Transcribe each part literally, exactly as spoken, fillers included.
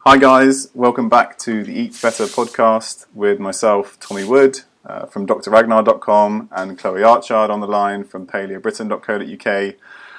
Hi guys, welcome back to the Eat Better podcast with myself, Tommy Wood, uh, from D R Ragnar dot com, and Chloe Archard on the line from Paleo Britain dot co dot U K.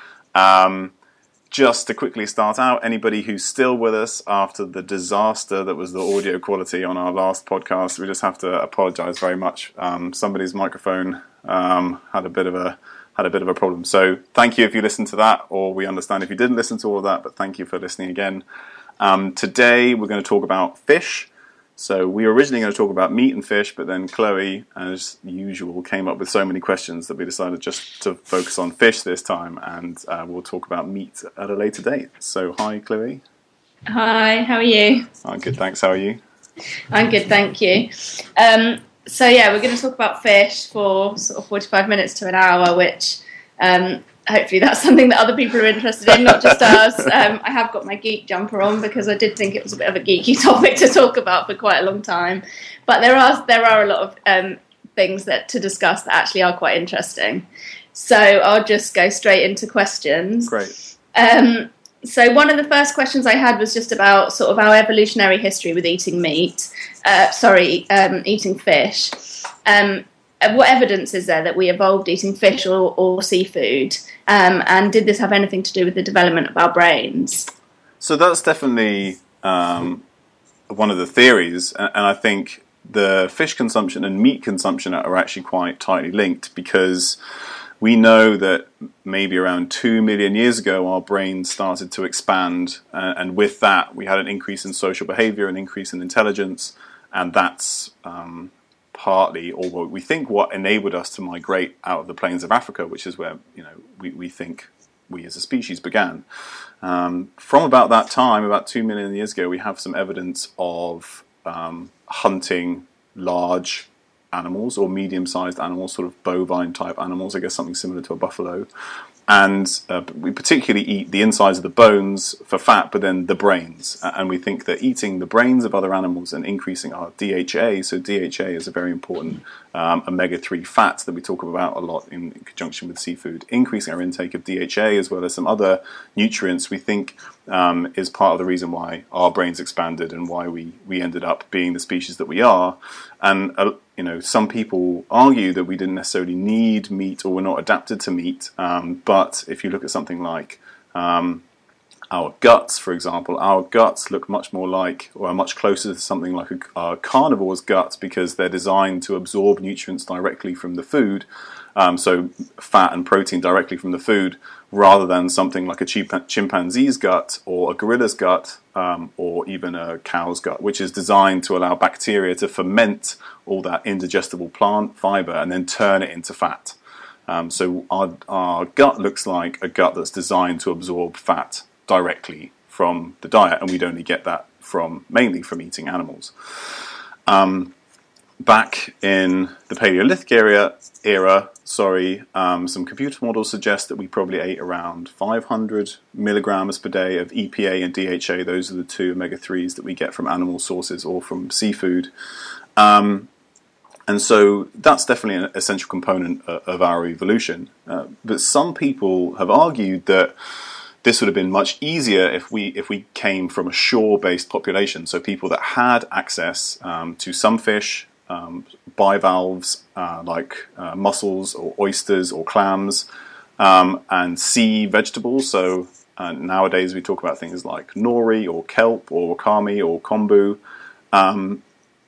Um, just to quickly start out, anybody who's still with us after the disaster that was the audio quality on our last podcast, we just have to apologise very much. Um, somebody's microphone um, had a bit of a had a bit of a problem. So thank you if you listened to that, or we understand if you didn't listen to all of that, but thank you for listening again. Um, today we're going to talk about fish. So we were originally going to talk about meat and fish, but then Chloe, as usual, came up with so many questions that we decided just to focus on fish this time, and uh, we'll talk about meat at a later date. So hi, Chloe. Hi, how are you? I'm good, thanks. How are you? I'm good, thank you. Um, so yeah, we're going to talk about fish for sort of forty-five minutes to an hour, which um, hopefully that's something that other people are interested in, not just us. Um, I have got my geek jumper on because I did think it was a bit of a geeky topic to talk about for quite a long time. But there are there are a lot of um, things that to discuss that actually are quite interesting. So I'll just go straight into questions. Great. Um, so one of the first questions I had was just about sort of our evolutionary history with eating meat. Uh, sorry, um, eating fish. Um, what evidence is there that we evolved eating fish or, or seafood? Um, and did this have anything to do with the development of our brains? So that's definitely um, one of the theories, and I think the fish consumption and meat consumption are actually quite tightly linked, because we know that maybe around two million years ago our brains started to expand, uh, and with that we had an increase in social behavior, an increase in intelligence, and that's um, partly, or what we think, what enabled us to migrate out of the plains of Africa, which is where you know we, we think we as a species began. Um, from about that time, about two million years ago, we have some evidence of um, hunting large animals or medium-sized animals, sort of bovine-type animals, I guess something similar to a buffalo. And uh, we particularly eat the insides of the bones for fat, but then the brains. And we think that eating the brains of other animals and increasing our D H A, so D H A is a very important um, omega three fat that we talk about a lot in, in conjunction with seafood, increasing our intake of D H A as well as some other nutrients, we think um, is part of the reason why our brains expanded and why we, we ended up being the species that we are. And uh, you know, some people argue that we didn't necessarily need meat or we're not adapted to meat. Um, but if you look at something like um, our guts, for example, our guts look much more like, or are much closer to something like a, a carnivore's gut, because they're designed to absorb nutrients directly from the food. Um, so fat and protein directly from the food, rather than something like a chimp- chimpanzee's gut or a gorilla's gut, um, or even a cow's gut, which is designed to allow bacteria to ferment all that indigestible plant fiber and then turn it into fat. Um, so our, our gut looks like a gut that's designed to absorb fat directly from the diet, and we'd only get that from mainly from eating animals. Um, Back in the Paleolithic era, era sorry, um, some computer models suggest that we probably ate around five hundred milligrams per day of E P A and D H A. Those are the two omega threes that we get from animal sources or from seafood. Um, and so that's definitely an essential component of our evolution. Uh, but some people have argued that this would have been much easier if we if we came from a shore-based population, so people that had access um, to some fish, um, bivalves uh, like uh, mussels or oysters or clams, um, and sea vegetables. So uh, nowadays we talk about things like nori or kelp or wakame or kombu, um,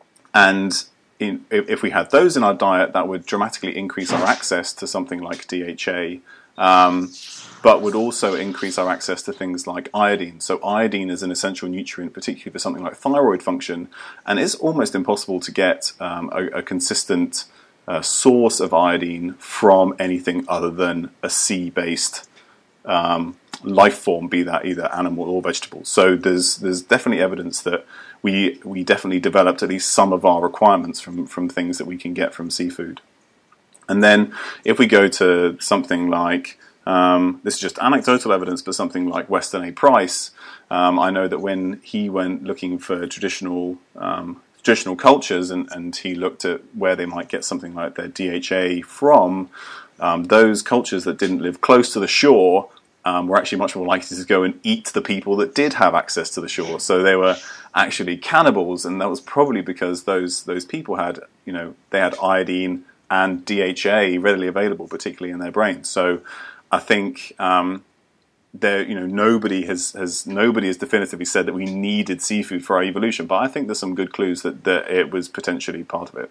and in, if, if we had those in our diet, that would dramatically increase our access to something like D H A. Um, but would also increase our access to things like iodine. So iodine is an essential nutrient, particularly for something like thyroid function, and it's almost impossible to get um, a, a consistent uh, source of iodine from anything other than a sea-based um, life form, be that either animal or vegetable. So there's there's definitely evidence that we we definitely developed at least some of our requirements from, from things that we can get from seafood. And then if we go to something like, um, this is just anecdotal evidence, but something like Weston A. Price, um, I know that when he went looking for traditional um, traditional cultures and, and he looked at where they might get something like their D H A from, um, those cultures that didn't live close to the shore um, were actually much more likely to go and eat the people that did have access to the shore. So they were actually cannibals, and that was probably because those those people had, you know, they had iodine and D H A readily available, particularly in their brains. So I think um, there, you know, nobody has, has nobody has definitively said that we needed seafood for our evolution, but I think there's some good clues that, that it was potentially part of it.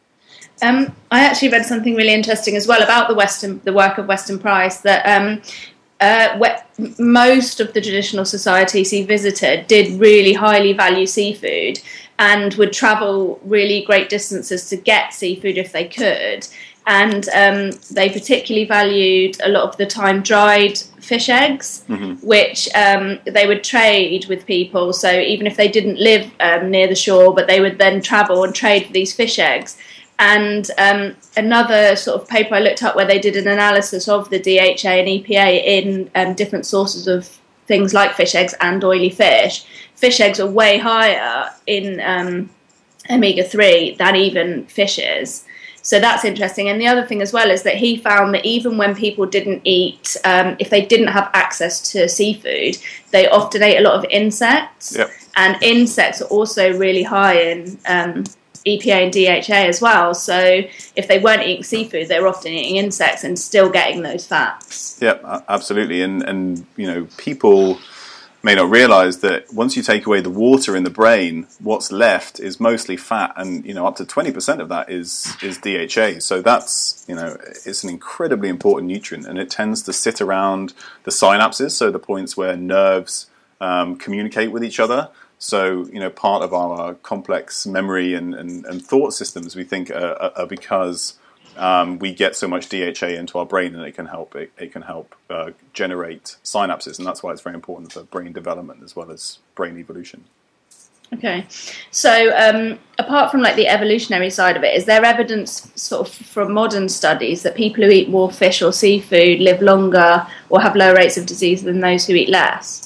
Um, I actually read something really interesting as well about the Weston, the work of Weston Price, that um, uh, we- most of the traditional societies he visited did really highly value seafood and would travel really great distances to get seafood if they could. And um, they particularly valued a lot of the time dried fish eggs, mm-hmm. which um, they would trade with people. So even if they didn't live um, near the shore, but they would then travel and trade for these fish eggs. And um, another sort of paper I looked up where they did an analysis of the D H A and E P A in um, different sources of things like fish eggs and oily fish. Fish eggs are way higher in um, omega three than even fish is. So that's interesting. And the other thing as well is that he found that even when people didn't eat, um, if they didn't have access to seafood, they often ate a lot of insects. Yep. And insects are also really high in um, E P A and D H A as well. So if they weren't eating seafood, they were often eating insects and still getting those fats. Yeah, absolutely. And, and you know, people may not realize that once you take away the water in the brain, what's left is mostly fat, and you know up to twenty percent of that is is D H A. So that's, you know, it's an incredibly important nutrient, and it tends to sit around the synapses, so the points where nerves um, communicate with each other. So, you know, part of our complex memory and, and, and thought systems, we think, are, are because Um, we get so much D H A into our brain, and it can help it, it can help uh, generate synapses, and that's why it's very important for brain development as well as brain evolution. Okay, so um, apart from like the evolutionary side of it, is there evidence sort of from modern studies that people who eat more fish or seafood live longer or have lower rates of disease than those who eat less?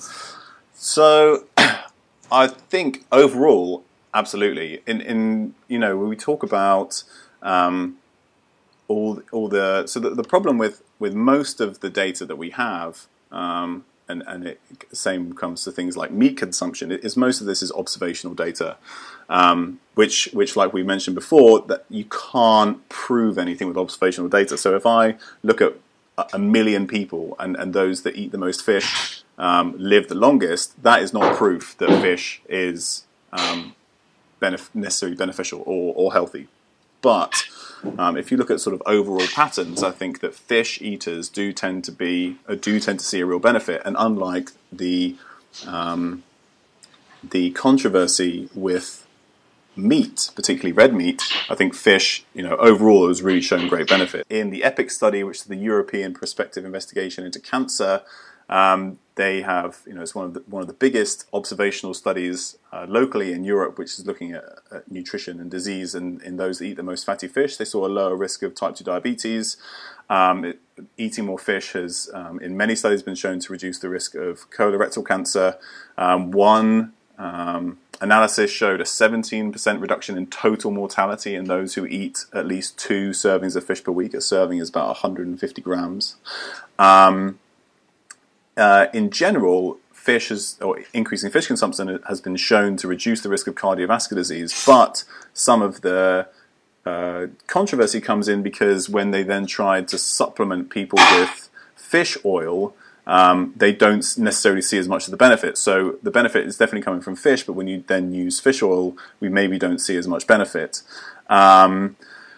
So I think overall, absolutely. In in you know, when we talk about um, all all the so the, the problem with, with most of the data that we have, um, and and it same comes to things like meat consumption, is most of this is observational data, um, which which like we mentioned before, that you can't prove anything with observational data. So if I look at a million people and, and those that eat the most fish um, live the longest, that is not proof that fish is um, benef- necessarily beneficial or, or healthy. But um, if you look at sort of overall patterns, I think that fish eaters do tend to be uh, do tend to see a real benefit. And unlike the um, the controversy with meat, particularly red meat, I think fish, you know, overall has really shown great benefit. In the EPIC study, which is the European Prospective Investigation into Cancer, um, they have, you know, it's one of the, one of the biggest observational studies uh, locally in Europe, which is looking at, at nutrition and disease. And in those that eat the most fatty fish, they saw a lower risk of type two diabetes. Um, it, eating more fish has, um, in many studies, been shown to reduce the risk of colorectal cancer. Um, one um, analysis showed a seventeen percent reduction in total mortality in those who eat at least two servings of fish per week. A serving is about one hundred fifty grams. Um, Uh, in general, fish has, or increasing fish consumption has been shown to reduce the risk of cardiovascular disease, but some of the uh, controversy comes in because when they then tried to supplement people with fish oil, um, they don't necessarily see as much of the benefit. So the benefit is definitely coming from fish, but when you then use fish oil, we maybe don't see as much benefit. Um,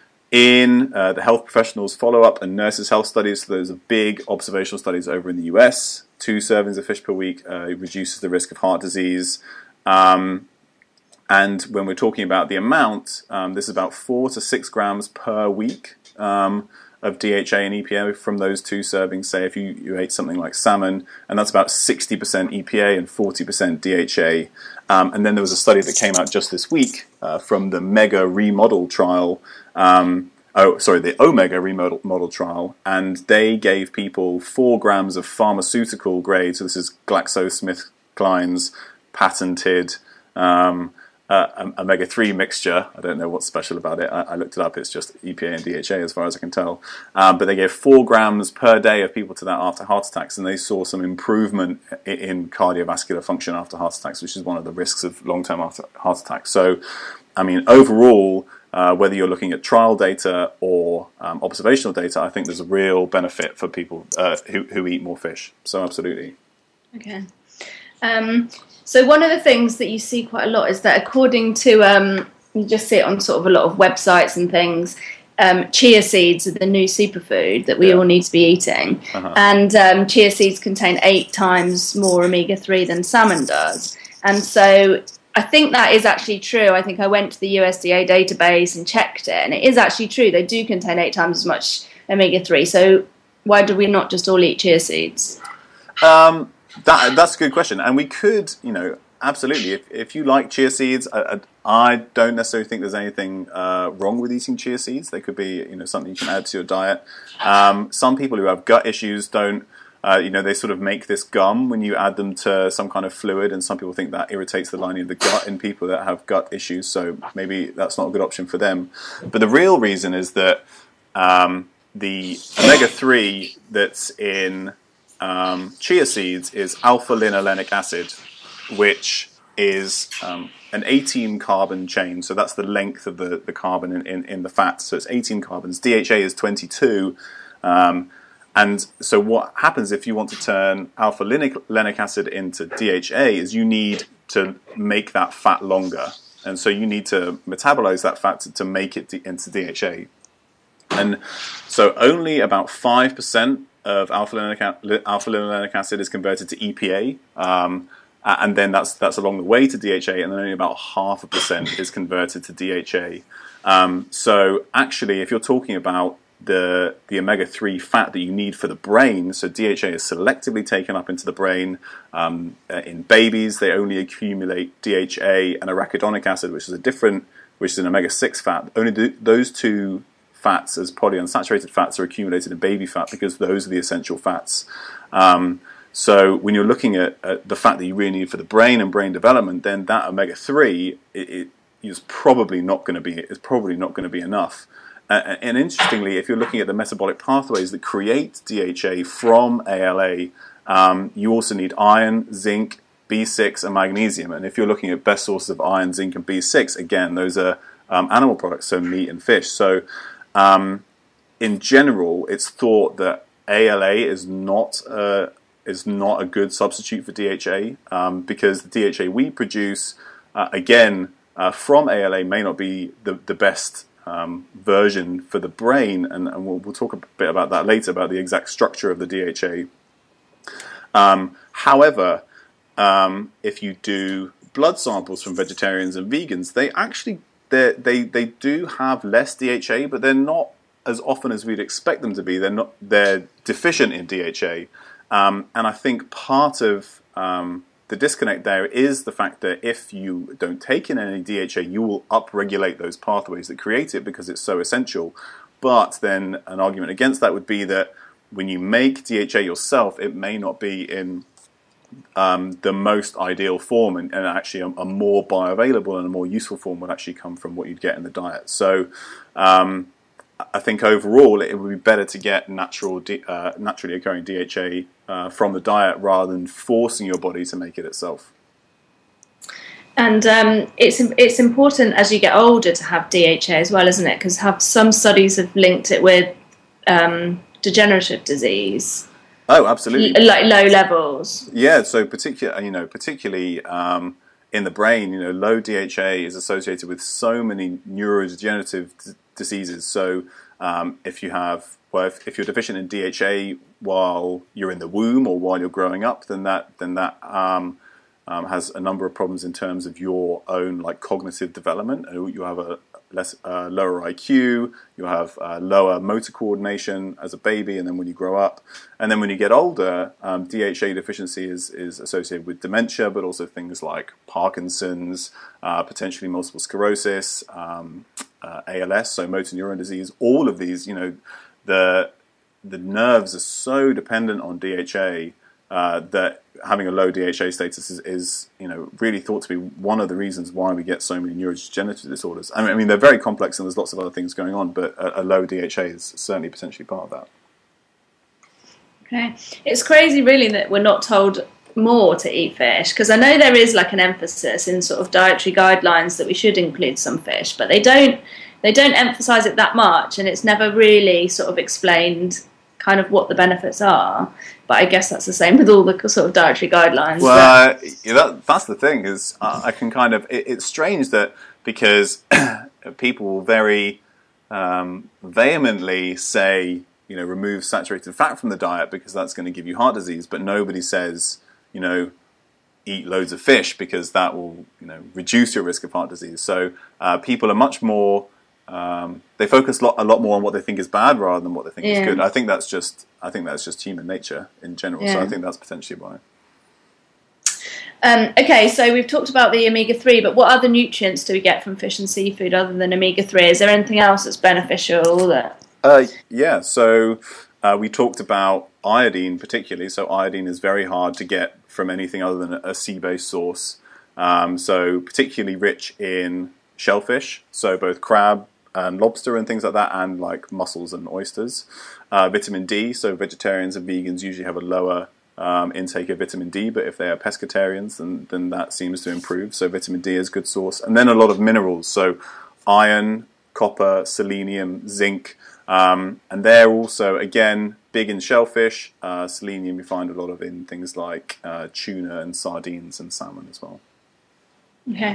In uh, the health professionals follow-up and nurses' health studies, so those are big observational studies over in the U S, two servings of fish per week uh, reduces the risk of heart disease. Um, and when we're talking about the amount, um, this is about four to six grams per week um, of D H A and E P A from those two servings. Say if you, you ate something like salmon, and that's about sixty percent E P A and forty percent D H A. Um, and then there was a study that came out just this week uh, from the MEGA remodel trial, um, oh, sorry, the Omega remodel model trial, and they gave people four grams of pharmaceutical grade, so this is GlaxoSmithKline's patented um, uh, omega three mixture. I don't know what's special about it. I, I looked it up. It's just E P A and D H A as far as I can tell. Um, but they gave four grams per day of people to that after heart attacks, and they saw some improvement in, in cardiovascular function after heart attacks, which is one of the risks of long-term heart attacks. So, I mean, overall, uh, whether you're looking at trial data or um, observational data, I think there's a real benefit for people uh, who, who eat more fish. So absolutely. Okay. Um, so one of the things that you see quite a lot is that according to, um, you just see it on sort of a lot of websites and things, um, chia seeds are the new superfood that we yeah. all need to be eating. Uh-huh. And um, chia seeds contain eight times more omega three than salmon does. And so I think that is actually true. I think I went to the U S D A database and checked it, and it is actually true. They do contain eight times as much omega three. So why do we not just all eat chia seeds? Um, that, that's a good question. And we could, you know, absolutely. If, if you like chia seeds, I, I don't necessarily think there's anything uh, wrong with eating chia seeds. They could be, you know, something you can add to your diet. Um, some people who have gut issues don't. Uh, you know, they sort of make this gum when you add them to some kind of fluid, and some people think that irritates the lining of the gut in people that have gut issues, so maybe that's not a good option for them. But the real reason is that um, the omega three that's in um, chia seeds is alpha-linolenic acid, which is um, an eighteen carbon chain, so that's the length of the, the carbon in, in, in the fat, so it's eighteen carbons. D H A is twenty-two, um, and so what happens if you want to turn alpha-linolenic acid into D H A is you need to make that fat longer. And so you need to metabolize that fat to, to make it d- into D H A. And so only about five percent of alpha-linolenic, alpha-linolenic acid is converted to E P A. Um, and then that's that's along the way to D H A, and then only about half a percent is converted to D H A. Um, so actually, if you're talking about the the omega three fat that you need for the brain, so D H A is selectively taken up into the brain. Um, in babies, they only accumulate D H A and arachidonic acid, which is a different, which is an omega six fat. Only th- those two fats as polyunsaturated fats are accumulated in baby fat because those are the essential fats. Um, so when you're looking at, at the fat that you really need for the brain and brain development, then that omega three it, it is probably not going to be is probably not going to be enough. Uh, and interestingly, if you're looking at the metabolic pathways that create D H A from A L A, um, you also need iron, zinc, B six, and magnesium. And if you're looking at best sources of iron, zinc, and B six, again, those are um, animal products, so meat and fish. So um, in general, it's thought that A L A is not uh, is not a good substitute for D H A um, because the D H A we produce, uh, again, uh, from A L A may not be the, the best Um, version for the brain, and, and we'll, we'll talk a bit about that later, about the exact structure of the D H A. Um, however, um, if you do blood samples from vegetarians and vegans, they actually they they they do have less D H A, but they're not as often as we'd expect them to be. They're not they're deficient in D H A, um, and I think part of um, the disconnect there is the fact that if you don't take in any D H A, you will upregulate those pathways that create it because it's so essential. But then an argument against that would be that when you make D H A yourself, it may not be in um, the most ideal form, and, and actually a, a more bioavailable and a more useful form would actually come from what you'd get in the diet. So um, I think overall it would be better to get natural, uh, naturally occurring D H A uh, from the diet rather than forcing your body to make it itself. And um, it's it's important as you get older to have D H A as well, isn't it? Because have some studies have linked it with um, degenerative disease. Oh, absolutely. L- like low levels. Yeah. So particular, you know, particularly um, in the brain, you know, low D H A is associated with so many neurodegenerative d- diseases. So um, if you have, well, if, if you're deficient in D H A while you're in the womb or while you're growing up, then that then that um, um, has a number of problems in terms of your own like cognitive development. You have a less uh, lower I Q, you have uh, lower motor coordination as a baby, and then when you grow up, and then when you get older, um, D H A deficiency is is associated with dementia, but also things like Parkinson's, uh, potentially multiple sclerosis, um, uh, A L S, so motor neuron disease. All of these, you know, the the nerves are so dependent on D H A uh, that having a low D H A status is, is, you know, really thought to be one of the reasons why we get so many neurodegenerative disorders. I mean, I mean they're very complex and there's lots of other things going on, but a, a low D H A is certainly potentially part of that. Okay, it's crazy, really, that we're not told more to eat fish, because I know there is like an emphasis in sort of dietary guidelines that we should include some fish, but they don't they don't emphasize it that much, and it's never really sort of explained kind of what the benefits are. But I guess that's the same with all the sort of dietary guidelines. Well, uh, yeah, that, that's the thing is uh, I can kind of it, it's strange that because people will very um, vehemently say, you know, remove saturated fat from the diet because that's going to give you heart disease, but nobody says, you know, eat loads of fish because that will, you know, reduce your risk of heart disease. So uh, people are much more, um, they focus a lot, a lot more on what they think is bad rather than what they think yeah. is good. I think that's just, I think that's just human nature in general. Yeah. So I think that's potentially why. Um, okay, so we've talked about the omega three, but what other nutrients do we get from fish and seafood other than omega three? Is there anything else that's beneficial? That... Uh, yeah, so uh, we talked about iodine particularly. So iodine is very hard to get from anything other than a sea-based source. Um, so particularly rich in shellfish, so both crab and lobster and things like that, and like mussels and oysters. Uh, vitamin D, so vegetarians and vegans usually have a lower um, intake of vitamin D, but if they are pescatarians, then, then that seems to improve. So vitamin D is a good source. And then a lot of minerals, so iron, copper, selenium, zinc, um, and they're also, again, big in shellfish. Uh, selenium we find a lot of in things like uh, tuna and sardines and salmon as well. Okay.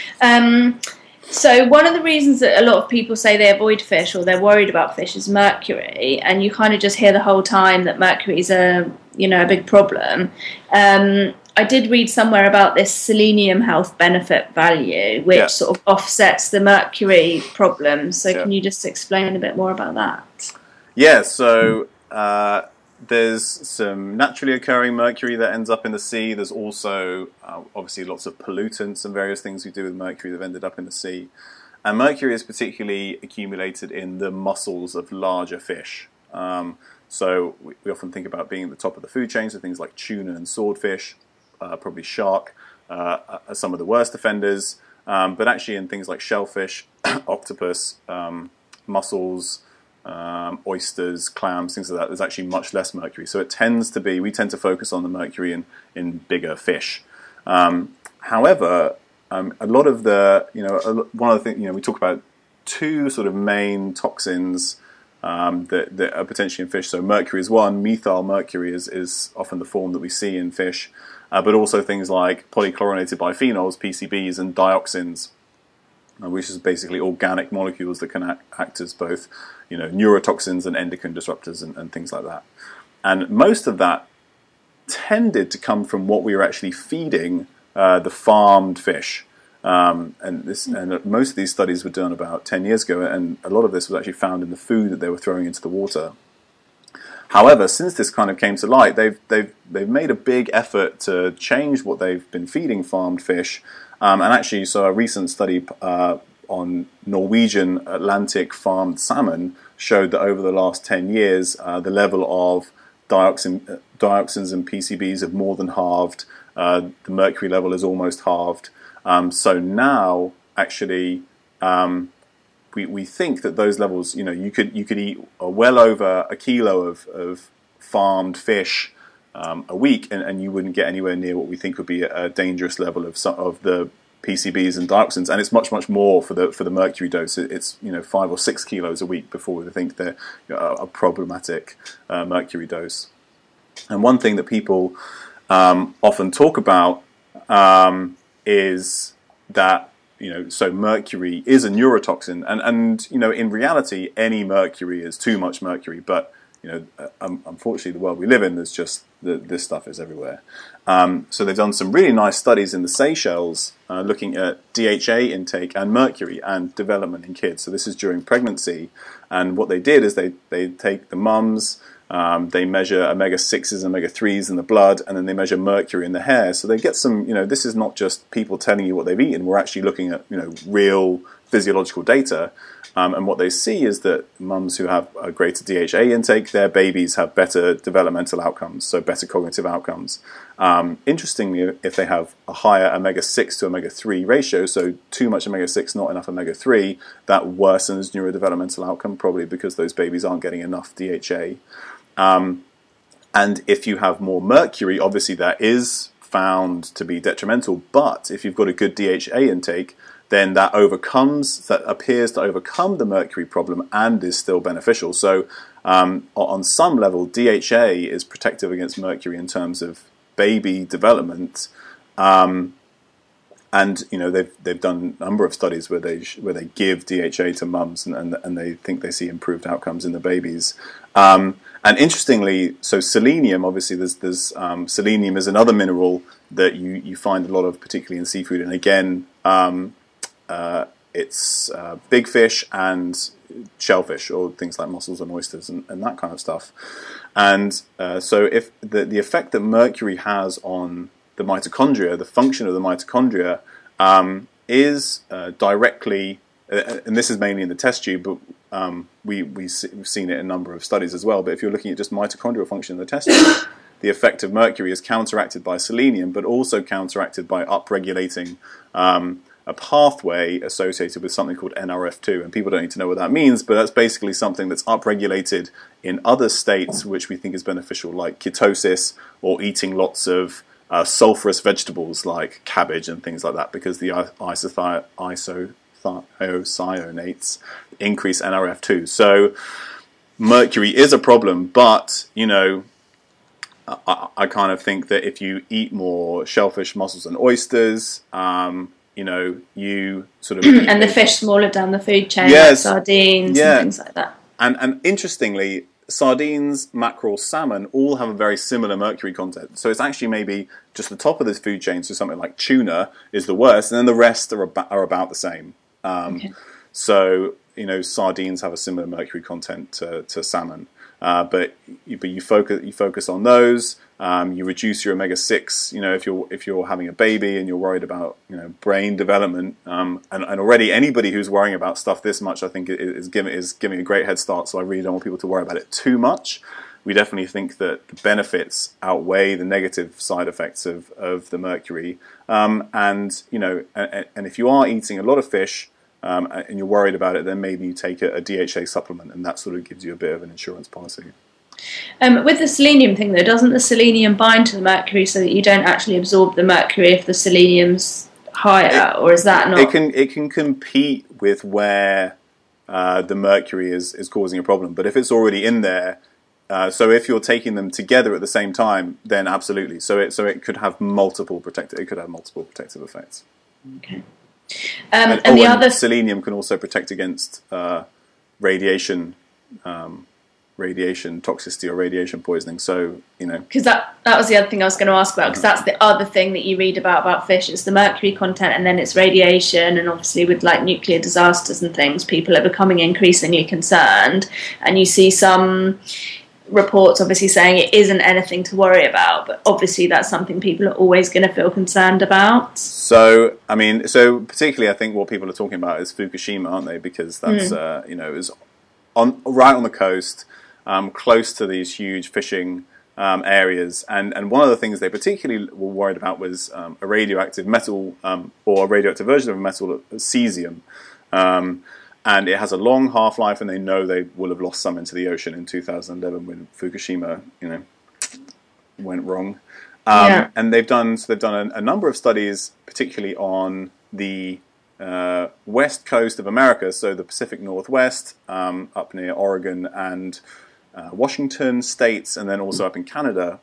Um, so one of the reasons that a lot of people say they avoid fish or they're worried about fish is mercury, and you kind of just hear the whole time that mercury is a, you know, a big problem. Um, I did read somewhere about this selenium health benefit value, which yeah. sort of offsets the mercury problem. So yeah. can you just explain a bit more about that? Yeah, so uh, there's some naturally occurring mercury that ends up in the sea. There's also uh, obviously lots of pollutants and various things we do with mercury that have ended up in the sea. And mercury is particularly accumulated in the muscles of larger fish. Um, so we, we often think about being at the top of the food chain, so things like tuna and swordfish. Uh, probably shark uh, are some of the worst offenders, um, but actually in things like shellfish, octopus, um, mussels, um, oysters, clams, things like that, there's actually much less mercury. So it tends to be, we tend to focus on the mercury in, in bigger fish. Um, however, um, a lot of the, you know, one of the things, you know, we talk about two sort of main toxins Um, that, that are potentially in fish. So mercury is one. Methyl mercury is, is often the form that we see in fish, uh, but also things like polychlorinated biphenyls, P C Bs, and dioxins, uh, which is basically organic molecules that can act, act as both, you know, neurotoxins and endocrine disruptors and, and things like that. And most of that tended to come from what we were actually feeding uh, the farmed fish. Um, and this, and most of these studies were done about ten years ago, and a lot of this was actually found in the food that they were throwing into the water. However, since this kind of came to light, they've they've they've made a big effort to change what they've been feeding farmed fish. Um, and actually, so a recent study uh, on Norwegian Atlantic farmed salmon showed that over the last ten years, uh, the level of dioxin, dioxins and P C Bs have more than halved. Uh, the mercury level is almost halved. Um, so now, actually, um, we we think that those levels, you know, you could you could eat uh, well over a kilo of, of farmed fish um, a week, and, and you wouldn't get anywhere near what we think would be a, a dangerous level of some, of the P C Bs and dioxins, and it's much much more for the for the mercury dose. It's, you know, five or six kilos a week before we think they're, you know, a problematic uh, mercury dose. And one thing that people um, often talk about. Um, is that, you know, so mercury is a neurotoxin, and, and you know, in reality, any mercury is too much mercury, but, you know, um, unfortunately, the world we live in, there's just, the, this stuff is everywhere. Um, so they've done some really nice studies in the Seychelles uh, looking at D H A intake and mercury and development in kids. So this is during pregnancy, and what they did is they, they take the mums, Um, they measure omega sixes and omega threes in the blood, and then they measure mercury in the hair. So they get some, you know, this is not just people telling you what they've eaten. We're actually looking at, you know, real physiological data. Um, and what they see is that mums who have a greater D H A intake, their babies have better developmental outcomes, so better cognitive outcomes. Um, interestingly, if they have a higher omega six to omega three ratio, so too much omega six, not enough omega three, that worsens neurodevelopmental outcome, probably because those babies aren't getting enough D H A. Um, and if you have more mercury, obviously that is found to be detrimental, but if you've got a good D H A intake, then that overcomes, that appears to overcome the mercury problem and is still beneficial. So um, on some level, D H A is protective against mercury in terms of baby development. Um, and you know they've they've done a number of studies where they where they give D H A to mums and, and and they think they see improved outcomes in the babies. Um, and interestingly, so selenium, obviously, there's there's um, selenium is another mineral that you you find a lot of, particularly in seafood. And again, um, Uh, it's uh, big fish and shellfish, or things like mussels and oysters and, and that kind of stuff. And uh, so if the, the effect that mercury has on the mitochondria, the function of the mitochondria, um, is uh, directly, uh, and this is mainly in the test tube, but um, we, we see, we've seen it in a number of studies as well, but if you're looking at just mitochondrial function in the test tube, the effect of mercury is counteracted by selenium, but also counteracted by upregulating um, a pathway associated with something called N R F two, and people don't need to know what that means, but that's basically something that's upregulated in other states which we think is beneficial, like ketosis, or eating lots of uh, sulfurous vegetables like cabbage and things like that, because the isothi- isothiocyonates increase N R F two. So mercury is a problem, but, you know, I, I kind of think that if you eat more shellfish, mussels, and oysters, um, you know, you sort of... and the fish smaller down the food chain, yes, like sardines yeah. and things like that. And, and interestingly, sardines, mackerel, salmon all have a very similar mercury content. So it's actually maybe just the top of this food chain, so something like tuna is the worst, and then the rest are, ab- are about the same. Um, okay. So, you know, sardines have a similar mercury content to, to salmon. Uh, but you, but you focus you focus on those. Um, you reduce your omega six. You know, if you're if you're having a baby and you're worried about you know brain development, um, and, and already anybody who's worrying about stuff this much, I think is giving is giving a great head start. So I really don't want people to worry about it too much. We definitely think that the benefits outweigh the negative side effects of of the mercury. Um, and you know, and, and if you are eating a lot of fish, Um, and you're worried about it, then maybe you take a, a D H A supplement, and that sort of gives you a bit of an insurance policy. Um, with the selenium thing, though, doesn't the selenium bind to the mercury so that you don't actually absorb the mercury if the selenium's higher, it, or is that not? It can it can compete with where uh, the mercury is, is causing a problem, but if it's already in there, uh, so if you're taking them together at the same time, then absolutely. So it so it could have multiple protective. It could have multiple protective effects. Okay. Um, and and oh, the and other selenium can also protect against uh, radiation, um, radiation toxicity or radiation poisoning. So you know, because that that was the other thing I was going to ask about. Because that's the other thing that you read about about fish. It's the mercury content, and then it's radiation. And obviously, with like nuclear disasters and things, people are becoming increasingly concerned. And you see some reports obviously saying it isn't anything to worry about, but obviously that's something people are always going to feel concerned about. So, I mean, so particularly I think what people are talking about is Fukushima, aren't they? Because that's, mm. uh, you know, it was on, right on the coast, um, close to these huge fishing um, areas. And, and one of the things they particularly were worried about was um, a radioactive metal, um, or a radioactive version of a metal, cesium. Um, And it has a long half-life, and they know they will have lost some into the ocean in two thousand eleven when Fukushima, you know, went wrong. Um, yeah. And they've done so. They've done a, a number of studies, particularly on the uh, west coast of America, so the Pacific Northwest, um, up near Oregon and uh, Washington states, and then also up in Canada.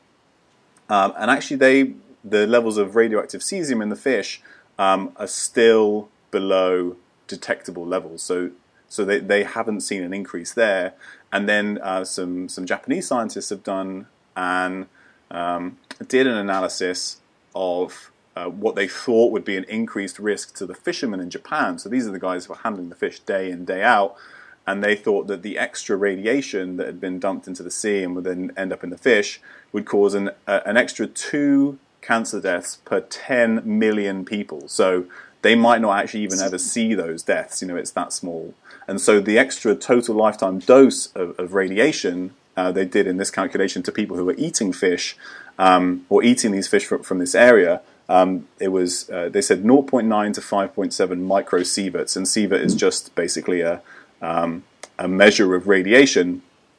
Um, and actually, they the levels of radioactive cesium in the fish um, are still below detectable levels, so so they, they haven't seen an increase there. And then uh, some some Japanese scientists have done and um, did an analysis of uh, what they thought would be an increased risk to the fishermen in Japan. So these are the guys who are handling the fish day in, day out, and they thought that the extra radiation that had been dumped into the sea and would then end up in the fish would cause an uh, an extra two cancer deaths per ten million people. So they might not actually even ever see those deaths. You know, it's that small. And so the extra total lifetime dose of, of radiation uh, they did in this calculation to people who were eating fish um, or eating these fish from, from this area, um, it was, uh, they said zero point nine to five point seven microsieverts. And sievert is just basically a, um, a measure of radiation.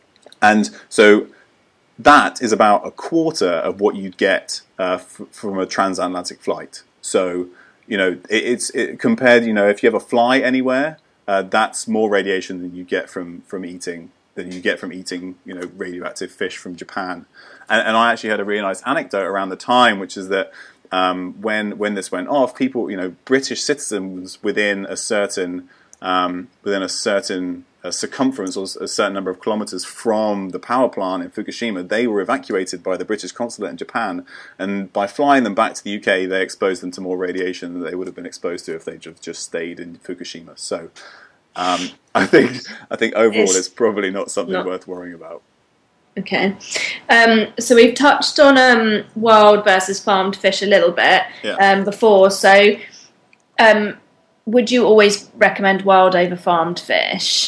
And so that is about a quarter of what you'd get uh, f- from a transatlantic flight. So, you know, it, it's it, compared, you know, if you ever fly anywhere, uh, that's more radiation than you get from, from eating, than you get from eating, you know, radioactive fish from Japan. And, and I actually had a really nice anecdote around the time, which is that um, when when this went off, people, you know, British citizens within a certain um, within a certain a circumference or a certain number of kilometers from the power plant in Fukushima, they were evacuated by the British consulate in Japan, and by flying them back to the U K, they exposed them to more radiation than they would have been exposed to if they just just stayed in Fukushima. So um, I think I think overall it's, it's probably not something not, worth worrying about. Okay, um, so we've touched on um, wild versus farmed fish a little bit yeah. um, before. So um, would you always recommend wild over farmed fish?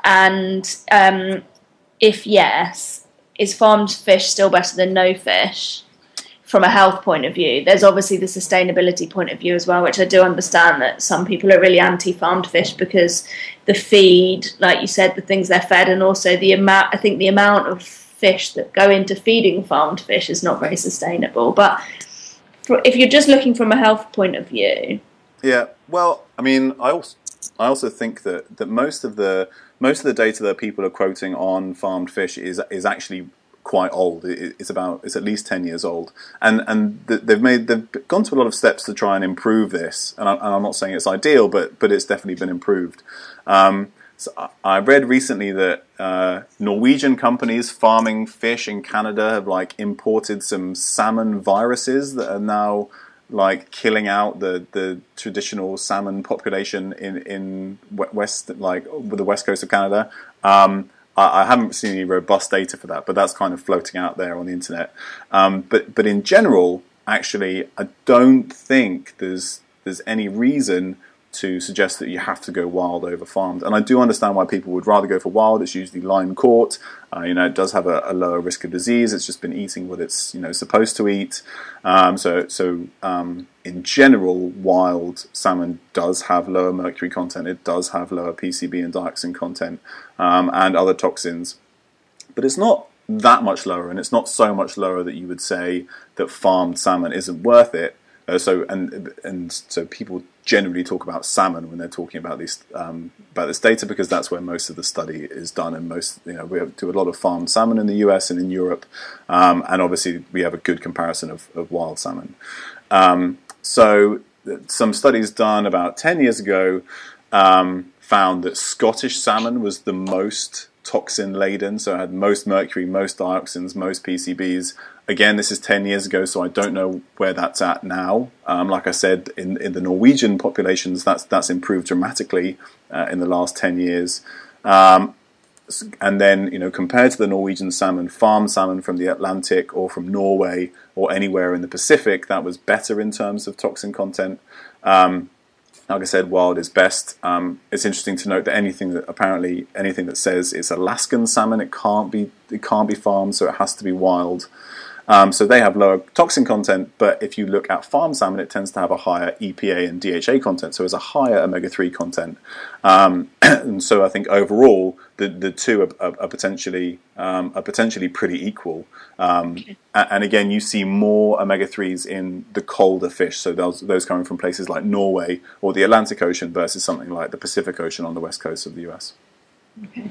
And um, if yes, is farmed fish still better than no fish from a health point of view? There's obviously the sustainability point of view as well, which I do understand that some people are really anti-farmed fish because the feed, like you said, the things they're fed, and also the amount, I think the amount of fish that go into feeding farmed fish is not very sustainable. But for, if you're just looking from a health point of view... Yeah, well, I mean, I also, I also think that, that most of the... Most of the data that people are quoting on farmed fish is is actually quite old. It's about it's at least ten years old, and and they've made they've gone to a lot of steps to try and improve this. And, I, and I'm not saying it's ideal, but but it's definitely been improved. Um, so I read recently that uh, Norwegian companies farming fish in Canada have like imported some salmon viruses that are now like killing out the, the traditional salmon population in, in west, like with the west coast of Canada. Um, I, I haven't seen any robust data for that, but that's kind of floating out there on the internet. Um, but but in general, actually, I don't think there's there's any reason to suggest that you have to go wild over farmed. And I do understand why people would rather go for wild. It's usually line caught. Uh, you know, it does have a, a lower risk of disease. It's just been eating what it's, you know, supposed to eat. Um, so, so um, in general, wild salmon does have lower mercury content. It does have lower P C B and dioxin content um, and other toxins. But it's not that much lower, and it's not so much lower that you would say that farmed salmon isn't worth it. Uh, so and and so people generally talk about salmon when they're talking about these um, about this data, because that's where most of the study is done, and most, you know, we do a lot of farmed salmon in the U S and in Europe, um, and obviously we have a good comparison of, of wild salmon. Um, so some studies done about ten years ago um, found that Scottish salmon was the most toxin laden, so it had most mercury, most dioxins, most P C Bs. Again, this is ten years ago, so I don't know where that's at now. Um, like I said, in, in the Norwegian populations, that's that's improved dramatically uh, in the last ten years. Um, and then, you know, compared to the Norwegian salmon, farm salmon from the Atlantic or from Norway or anywhere in the Pacific, that was better in terms of toxin content. Um, Like I said, wild is best. Um, it's interesting to note that anything that apparently anything that says it's Alaskan salmon, it can't be it can't be farmed, so it has to be wild. Um, so they have lower toxin content, but if you look at farm salmon, it tends to have a higher E P A and D H A content, so it's a higher omega three content. Um, and so I think overall, the the two are, are, are potentially um, are potentially pretty equal. Um, okay. And again, you see more omega threes in the colder fish, so those those coming from places like Norway or the Atlantic Ocean versus something like the Pacific Ocean on the west coast of the U S. Okay.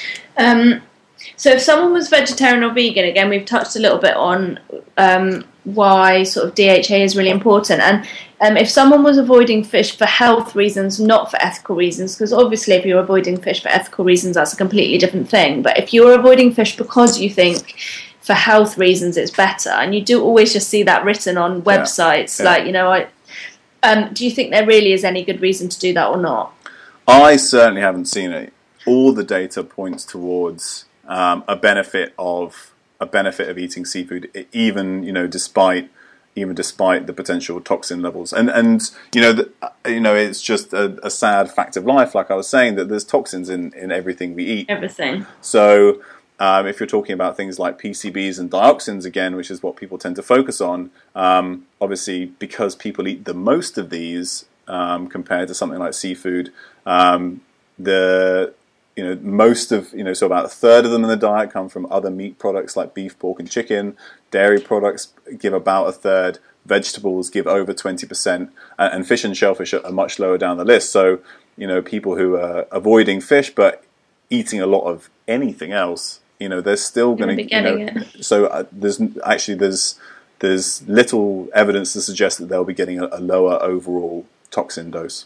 Um, So if someone was vegetarian or vegan, again, we've touched a little bit on um, why sort of D H A is really important. And um, if someone was avoiding fish for health reasons, not for ethical reasons, because obviously if you're avoiding fish for ethical reasons, that's a completely different thing. But if you're avoiding fish because you think for health reasons it's better, and you do always just see that written on websites, yeah. Yeah. like, you know, I, um, do you think there really is any good reason to do that or not? I certainly haven't seen it. All the data points towards... Um, a benefit of a benefit of eating seafood, even, you know, despite even despite the potential toxin levels. And and you know the, you know it's just a, a sad fact of life, like I was saying, that there's toxins in, in everything we eat. Everything. So um, if you're talking about things like P C Bs and dioxins again, which is what people tend to focus on, um, obviously because people eat the most of these um, compared to something like seafood, um, the you know most of you know so about a third of them in the diet come from other meat products like beef, pork, and chicken. Dairy products give about a third. Vegetables give over twenty percent, and fish and shellfish are much lower down the list. So you know people who are avoiding fish but eating a lot of anything else, you know, they're still going to, you know, it. so uh, there's actually there's there's little evidence to suggest that they'll be getting a, a lower overall toxin dose.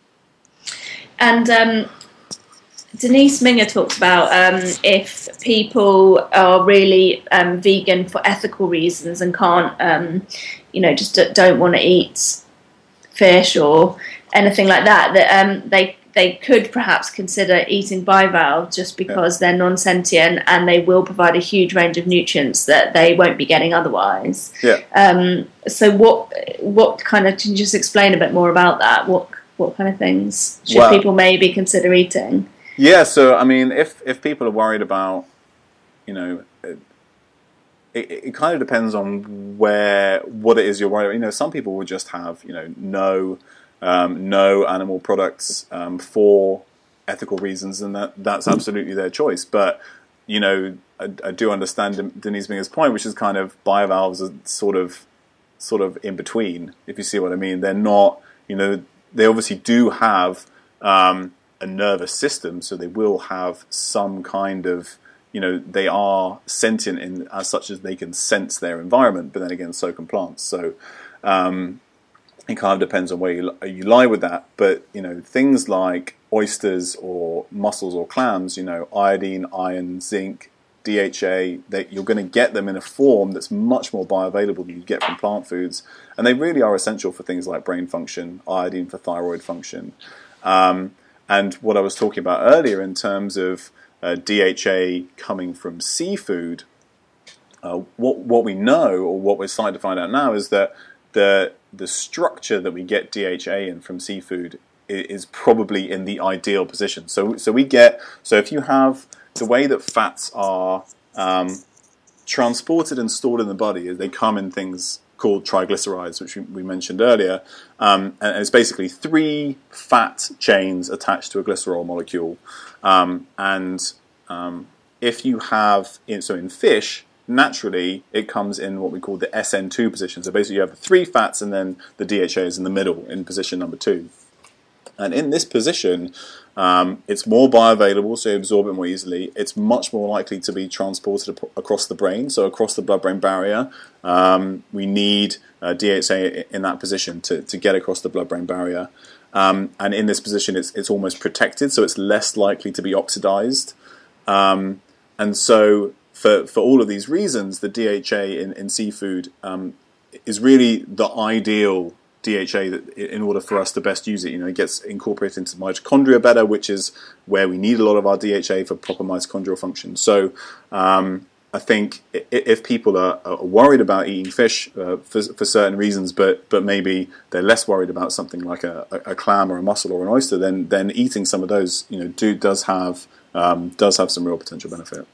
And um, Denise Minger talks about um, if people are really um, vegan for ethical reasons and can't, um, you know, just don't want to eat fish or anything like that, that um, they they could perhaps consider eating bivalve just because yeah. they're non-sentient and they will provide a huge range of nutrients that they won't be getting otherwise. Yeah. Um, so what what kind of, can you just explain a bit more about that? What what kind of things should well, people maybe consider eating? Yeah, so I mean, if if people are worried about, you know, it, it, it kind of depends on where what it is you're worried about. You know, some people will just have, you know, no. Um, no animal products um, for ethical reasons, and that that's absolutely their choice. But you know, I, I do understand Denise Minger's point, which is kind of bivalves are sort of sort of in between, if you see what I mean. They're not, you know, they obviously do have um, a nervous system, so they will have some kind of, you know, they are sentient in as such as they can sense their environment. But then again, so can plants. So. Um, It kind of depends on where you you lie with that, but you know things like oysters or mussels or clams, you know, iodine, iron, zinc, D H A, that you're going to get them in a form that's much more bioavailable than you get from plant foods, and they really are essential for things like brain function, iodine for thyroid function, um, and what I was talking about earlier in terms of uh, D H A coming from seafood. Uh, what what we know, or what we're starting to find out now, is that the the structure that we get D H A in from seafood is probably in the ideal position. So so we get so if you have the way that fats are um, transported and stored in the body, is they come in things called triglycerides, which we, we mentioned earlier, um, and it's basically three fat chains attached to a glycerol molecule. Um, and um, if you have in, so in fish. Naturally, it comes in what we call the S N two position. So basically you have the three fats and then the D H A is in the middle in position number two. And in this position, um, it's more bioavailable, so you absorb it more easily. It's much more likely to be transported ap- across the brain, so across the blood-brain barrier. Um, we need uh, D H A in that position to, to get across the blood-brain barrier. Um, and in this position, it's, it's almost protected, so it's less likely to be oxidized. Um, and so... For, for all of these reasons, the D H A in, in seafood um, is really the ideal D H A that, in order for us to best use it. You know, it gets incorporated into mitochondria better, which is where we need a lot of our D H A for proper mitochondrial function. So um, I think if people are, are worried about eating fish uh, for, for certain reasons, but but maybe they're less worried about something like a, a clam or a mussel or an oyster, then then eating some of those, you know, do does have um, does have some real potential benefit.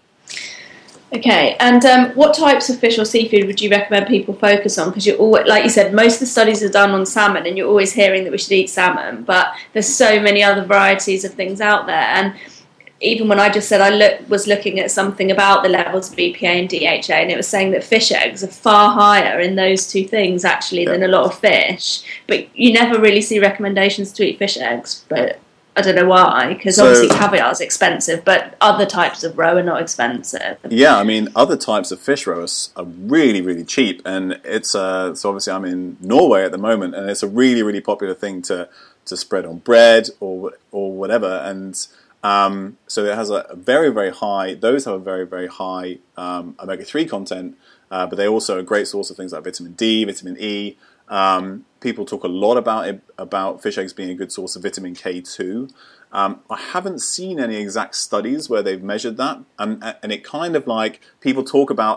Okay, and um, what types of fish or seafood would you recommend people focus on? Because you're always, like you said, most of the studies are done on salmon, and you're always hearing that we should eat salmon. But there's so many other varieties of things out there, and even when I just said I look, was looking at something about the levels of E P A and D H A, and it was saying that fish eggs are far higher in those two things actually yeah. than a lot of fish. But you never really see recommendations to eat fish eggs, but. I don't know why, because so, obviously caviar is expensive, but other types of roe are not expensive. Yeah, I mean, other types of fish roe are really, really cheap, and it's uh, so obviously I'm in Norway at the moment, and it's a really, really popular thing to to spread on bread or or whatever, and um, so it has a very, very high. Those have a very, very high um, omega three content, uh, but they're also a great source of things like vitamin D, vitamin E. Um, people talk a lot about it, about fish eggs being a good source of vitamin K two. Um, I haven't seen any exact studies where they've measured that, and and it kind of like people talk about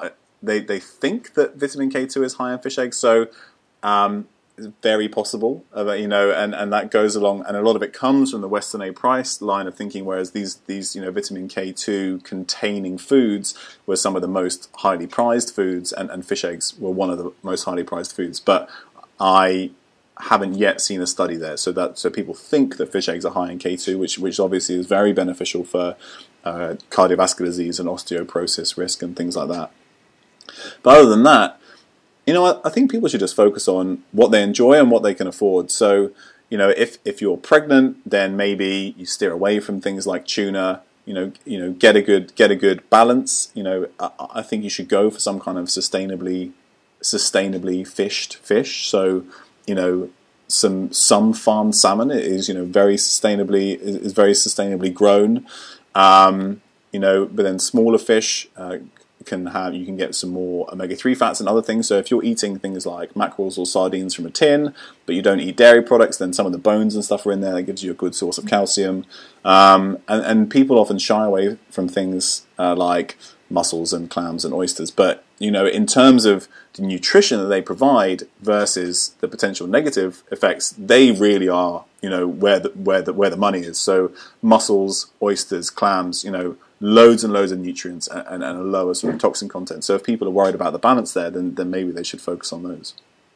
they they think that vitamin K two is high in fish eggs, so um, it's very possible, uh, you know, and, and that goes along, and a lot of it comes from the Weston A. Price line of thinking, whereas these these you know vitamin K two containing foods were some of the most highly prized foods, and, and fish eggs were one of the most highly prized foods. But I haven't yet seen a study there, so that so people think that fish eggs are high in K two, which which obviously is very beneficial for uh, cardiovascular disease and osteoporosis risk and things like that. But other than that, you know, I, I think people should just focus on what they enjoy and what they can afford. So, you know, if if you're pregnant, then maybe you steer away from things like tuna. You know, you know, get a good get a good balance. You know, I, I think you should go for some kind of sustainably sustainably fished fish. So, you know, some some farmed salmon is you know very sustainably is, is very sustainably grown. Um, you know, but then smaller fish uh, can have you can get some more omega three fats and other things. So if you're eating things like mackerels or sardines from a tin, but you don't eat dairy products, then some of the bones and stuff are in there. That gives you a good source of calcium. Um, and, and people often shy away from things uh, like mussels and clams and oysters. But you know, in terms of the nutrition that they provide versus the potential negative effects, they really are, you know, where the where the where the money is. So mussels, oysters, clams, you know, loads and loads of nutrients and, and a lower sort of toxin content. So if people are worried about the balance there, then then maybe they should focus on those.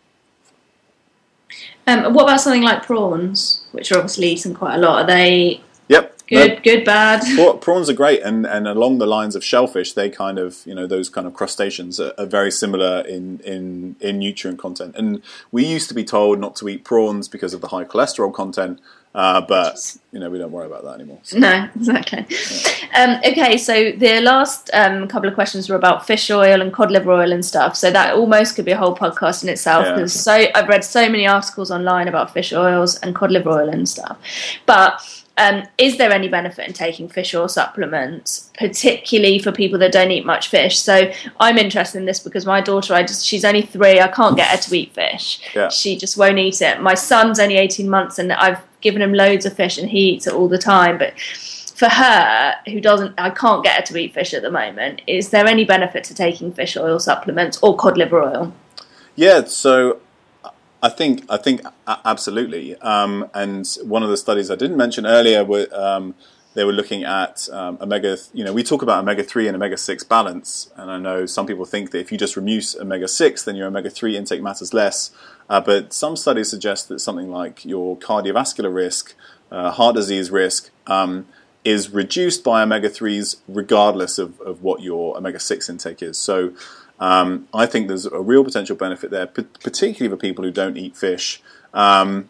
Um, what about something like prawns, which are obviously eaten quite a lot? Are they? Yep. Good, no, good, bad. Prawns are great, and, and along the lines of shellfish, they kind of, you know, those kind of crustaceans are, are very similar in, in, in nutrient content. And we used to be told not to eat prawns because of the high cholesterol content, uh, but, you know, we don't worry about that anymore. So. No, exactly. Yeah. Um, okay, so the last um, couple of questions were about fish oil and cod liver oil and stuff. So that almost could be a whole podcast in itself, because yeah. so I've read so many articles online about fish oils and cod liver oil and stuff. But Um, is there any benefit in taking fish oil supplements, particularly for people that don't eat much fish? So I'm interested in this because my daughter, I just she's only three. I can't get her to eat fish. Yeah. She just won't eat it. My son's only eighteen months, and I've given him loads of fish, and he eats it all the time. But for her, who doesn't, I can't get her to eat fish at the moment. Is there any benefit to taking fish oil supplements or cod liver oil? Yeah. So. I think I think absolutely, um, and one of the studies I didn't mention earlier were um, they were looking at um, omega. You know, we talk about omega three and omega six balance, and I know some people think that if you just reduce omega six, then your omega three intake matters less. Uh, but some studies suggest that something like your cardiovascular risk, uh, heart disease risk, um, is reduced by omega threes regardless of, of what your omega six intake is. So. Um, I think there's a real potential benefit there, particularly for people who don't eat fish. Um,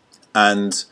and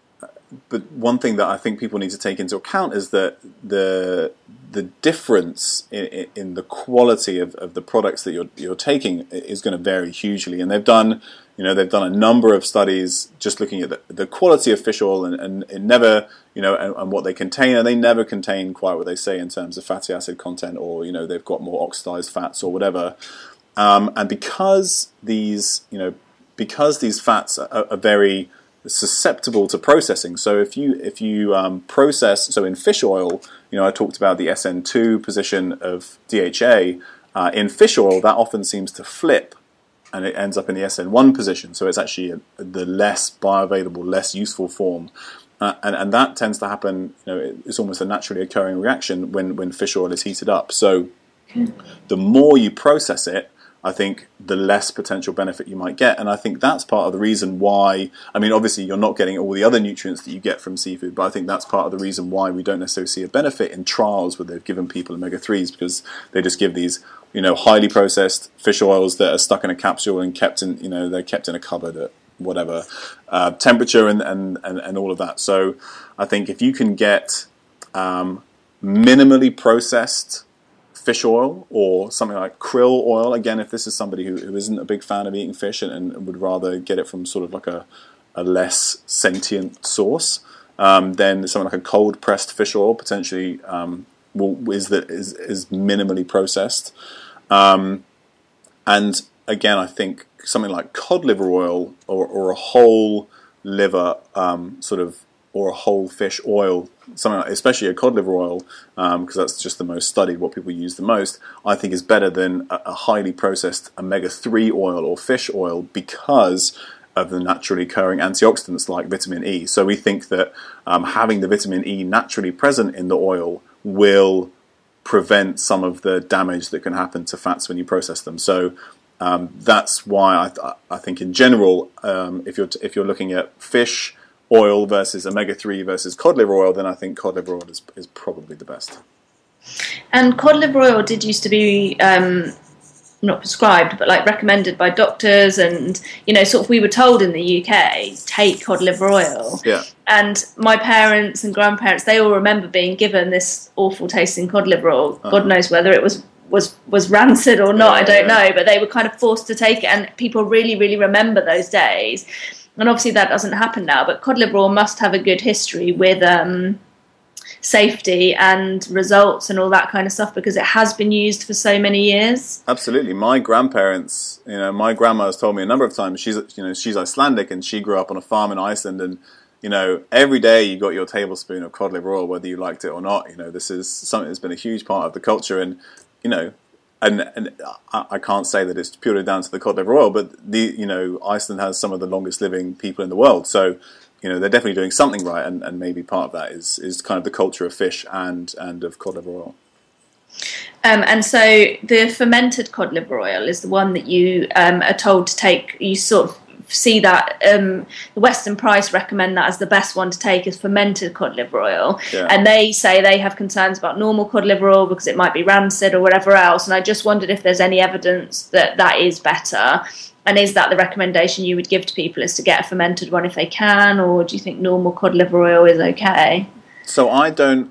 but one thing that I think people need to take into account is that the the difference in, in the quality of, of the products that you're you're taking is going to vary hugely. And they've done, you know, they've done a number of studies just looking at the, the quality of fish oil and, and it never, you know, and, and what they contain, and they never contain quite what they say in terms of fatty acid content, or, you know, they've got more oxidized fats or whatever. Um, and because these, you know, because these fats are, are very susceptible to processing. So if you if you um, process, so in fish oil, you know, I talked about the S N two position of D H A. Uh, in fish oil, that often seems to flip, and it ends up in the S N one position. So it's actually a, the less bioavailable, less useful form. Uh, and, and that tends to happen, you know, it's almost a naturally occurring reaction when, when fish oil is heated up. So the more you process it, I think the less potential benefit you might get. And I think that's part of the reason why, I mean, obviously you're not getting all the other nutrients that you get from seafood, but I think that's part of the reason why we don't necessarily see a benefit in trials where they've given people omega threes, because they just give these, you know, highly processed fish oils that are stuck in a capsule and kept in, you know, they're kept in a cupboard at whatever uh, temperature and, and, and, and all of that. So I think if you can get um, minimally processed fish oil or something like krill oil, again, if this is somebody who, who isn't a big fan of eating fish and, and would rather get it from sort of like a, a less sentient source, um, then something like a cold pressed fish oil potentially um, will, is, that is, is minimally processed. Um, and again, I think something like cod liver oil or, or a whole liver um, sort of or a whole fish oil, something like, especially a cod liver oil, because um, that's just the most studied, what people use the most, I think is better than a, a highly processed omega three oil or fish oil because of the naturally occurring antioxidants like vitamin E. So we think that um, having the vitamin E naturally present in the oil will prevent some of the damage that can happen to fats when you process them. So um, that's why I, th- I think in general, um, if you're t- if you're looking at fish oil versus omega three versus cod liver oil, then I think cod liver oil is, is probably the best. And cod liver oil did used to be um, not prescribed, but like recommended by doctors, and you know, sort of we were told in the U K, take cod liver oil. Yeah. And my parents and grandparents, they all remember being given this awful tasting cod liver oil. Uh-huh. God knows whether it was was was rancid or not, yeah, I don't yeah. know, but they were kind of forced to take it, and people really, really remember those days. And obviously that doesn't happen now, but cod liver oil must have a good history with um, safety and results and all that kind of stuff, because it has been used for so many years. Absolutely. My grandparents, you know, my grandma has told me a number of times, she's, you know, she's Icelandic and she grew up on a farm in Iceland, and, you know, every day you got your tablespoon of cod liver oil, whether you liked it or not. You know, this is something that's been a huge part of the culture, and, you know, and, and I can't say that it's purely down to the cod liver oil, but the, you know, Iceland has some of the longest living people in the world. So, you know, they're definitely doing something right, and, and maybe part of that is, is kind of the culture of fish and, and of cod liver oil. Um, and so the fermented cod liver oil is the one that you um, are told to take. You sort of see that um, the Weston Price recommend that as the best one to take is fermented cod liver oil. Yeah. And they say they have concerns about normal cod liver oil because it might be rancid or whatever else. And I just wondered if there's any evidence that that is better. And is that the recommendation you would give to people, is to get a fermented one if they can, or do you think normal cod liver oil is okay? So I don't,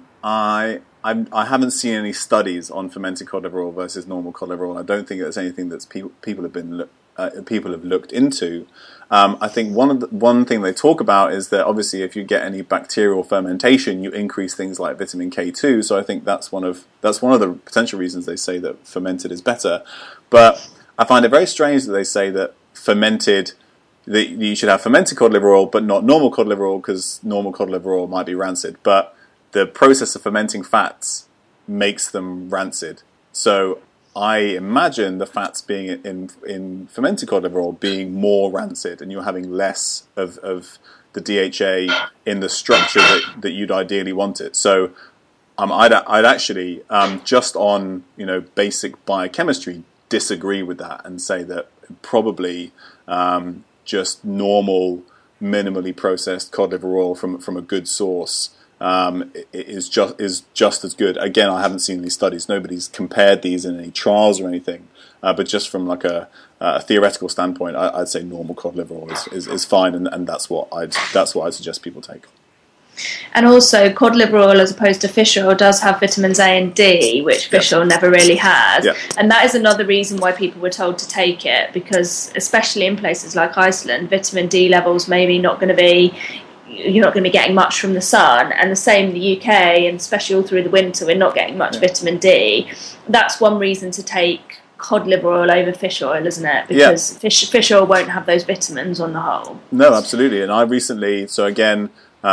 I I'm, I haven't seen any studies on fermented cod liver oil versus normal cod liver oil. I don't think that's anything that people people have been uh, people have looked into. Um, I think one of the, one thing they talk about is that obviously if you get any bacterial fermentation, you increase things like vitamin K two. So I think that's one of that's one of the potential reasons they say that fermented is better. But I find it very strange that they say that fermented, that you should have fermented cod liver oil, but not normal cod liver oil, because normal cod liver oil might be rancid. But the process of fermenting fats makes them rancid. So I imagine the fats being in in fermented cod liver oil being more rancid, and you're having less of, of the D H A in the structure that, that you'd ideally want it. So um, I'd I'd actually um, just on you know basic biochemistry disagree with that and say that probably um, just normal, minimally processed cod liver oil from from a good source um, is just is just as good. Again, I haven't seen these studies. Nobody's compared these in any trials or anything. Uh, but just from like a, a theoretical standpoint, I, I'd say normal cod liver oil is, is, is fine, and, and that's what I'd that's what I suggest people take. And also, cod liver oil, as opposed to fish oil, does have vitamins A and D, which fish yes. oil never really has. Yeah. And that is another reason why people were told to take it, because especially in places like Iceland, vitamin D levels maybe not going to be, you're not going to be getting much from the sun. And the same in the U K, and especially all through the winter, we're not getting much yeah. vitamin D. That's one reason to take cod liver oil over fish oil, isn't it? Because yeah. fish fish oil won't have those vitamins on the whole. No, absolutely. And I recently, so again,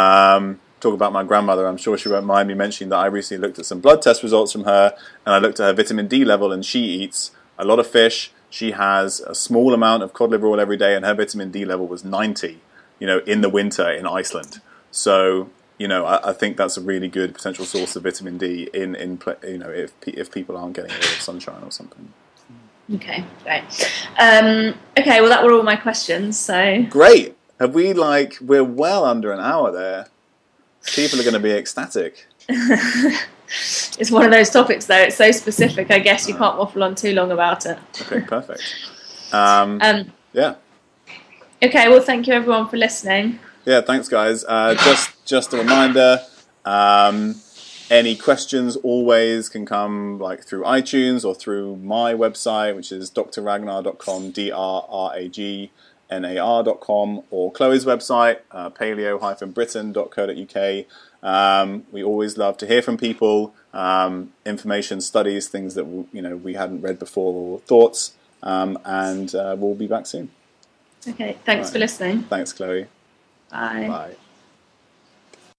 Um, talk about my grandmother, I'm sure she won't mind me mentioning that I recently looked at some blood test results from her, and I looked at her vitamin D level, and she eats a lot of fish. She has a small amount of cod liver oil every day, and her vitamin D level was ninety, you know, in the winter in Iceland. So, you know, I, I think that's a really good potential source of vitamin D in, in you know, if if people aren't getting a lot of sunshine or something. Okay, great. Um, okay, well, that were all my questions, so... Great! Have we, like, we're well under an hour there. People are going to be ecstatic. It's one of those topics, though. It's so specific, I guess you can't waffle on too long about it. Okay, perfect. Um, um, yeah. Okay, well, thank you, everyone, for listening. Yeah, thanks, guys. Uh, just, just a reminder, um, any questions always can come, like, through iTunes or through my website, which is d r ragnar dot com, D R R A G N A R dot com, or Chloe's website, uh, paleo dash britain dot co dot U K. Um, we always love to hear from people, um, information, studies, things that you know we hadn't read before, or thoughts, um, and uh, we'll be back soon. Okay, thanks right. for listening. Thanks, Chloe. Bye. Bye.